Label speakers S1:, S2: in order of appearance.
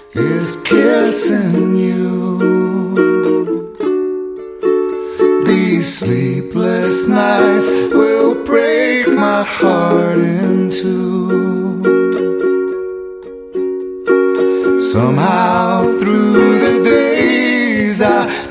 S1: is kissing you. These sleepless nights will break my heart in two. Somehow through the days I